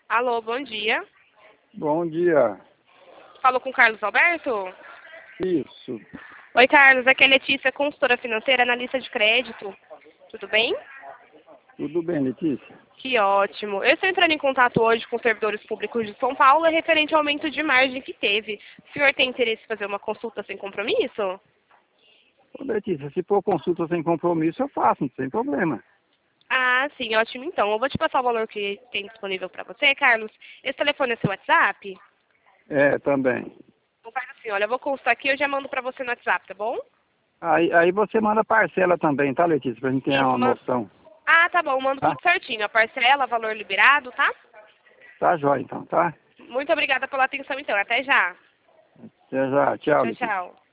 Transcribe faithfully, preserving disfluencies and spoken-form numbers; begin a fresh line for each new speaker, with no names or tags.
Alô, bom dia.
Bom dia.
Falou com o Carlos Alberto?
Isso.
Oi, Carlos. Aqui é a Letícia, consultora financeira, analista de crédito. Tudo bem?
Tudo bem, Letícia?
Que ótimo. Eu estou entrando em contato hoje com os servidores públicos de São Paulo referente ao aumento de margem que teve. O senhor tem interesse em fazer uma consulta sem compromisso?
Ô, Letícia, se for consulta sem compromisso, eu faço, sem problema.
Ah, sim, ótimo então. Eu vou te passar o valor que tem disponível para você, Carlos. Esse telefone é seu WhatsApp?
É, também.
Então faz assim, olha, eu vou consultar aqui e eu já mando para você no WhatsApp, tá bom?
Aí, aí você manda parcela também, tá, Letícia? Pra gente ter
Isso,
uma
man...
noção.
Ah, tá bom, mando
Tá?
tudo certinho. A parcela, valor liberado, tá?
Tá jóia, então, tá?
Muito obrigada pela atenção, então. Até já.
Até já. Tchau,
Tchau,
Letícia.
tchau.